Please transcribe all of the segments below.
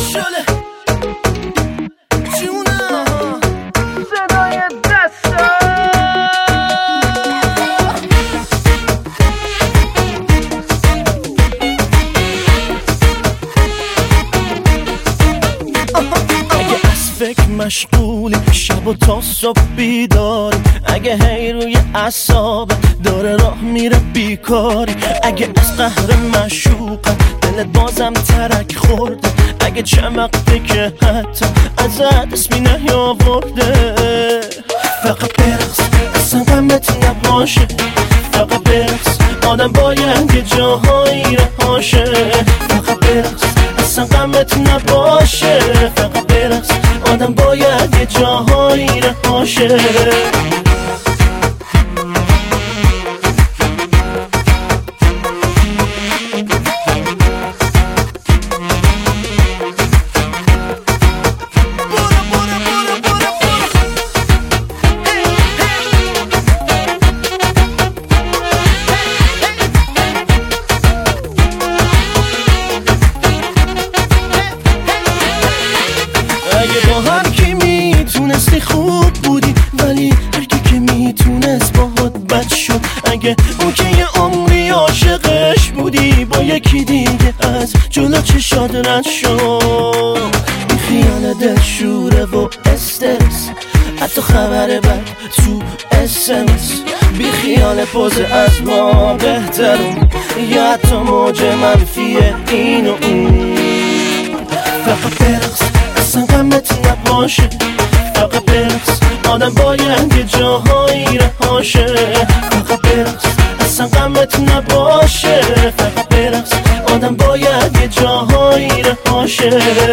شله جونم صدای دستم اگه از فکر مشغولی شب و تا صبح بیداری، اگه هی روی اعصاب داره راه میره بیکاری، اگه از قهر معشوقم دلت بازم ترک خورده، اگه چمقته که حتی ازت اسمی نیاورده، فقط برقص اصلا غمت نباشه، فقط برقص آدم باید یه جاهایی رهاشه، فقط برقص اصلا غمت نباشه، فقط برقص آدم باید یه جاهایی رهاشه. اگه با هر کی میتونستی خوب بودی، ولی هر کی که میتونست باهات بد شد، اگه اون که یه عمری عاشقش بودی با یکی دیگه از جلو چشات رد شد، بی خیال دلشوره و استرس، حتی خبر بد تو اسمس، بی خیال پوز از ما بهترون، یا حتی موج منفی این و اون، فقط برقص اصلا غمت نباشه، فقط برقص آدم باید یه جاهایی رهاشه، فقط برقص اصلا غمت نباشه، فقط برقص آدم باید یه جاهایی رهاشه.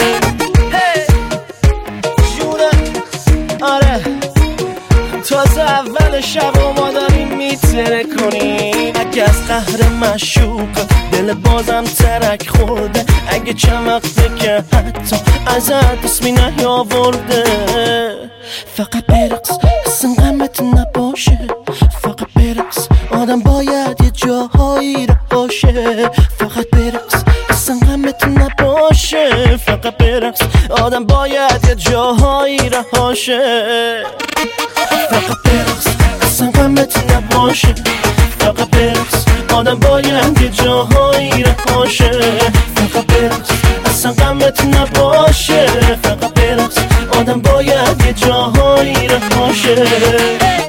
آره تازه اول شب و ما داریم میتره کنیم، اگه از قهر مشوق دل بازم ترک خورده، اگه چمقته که حتی ازت اسمی نیاورده، فقط برقص اصلا غمت نباشه، فقط برقص آدم باید یه جاهایی رهاشه، فقط برقص اصلا غمت نباشه، فقط برقص آدم باید یه جاهایی رهاشه، فقط برقص اصلا غمت نباشه، فقط برقص آدم باید یه جاهایی رهاشه، فقط برقص اصلا غمت نباشه، فقط برقص آدم باید یه جاهایی رهاشه.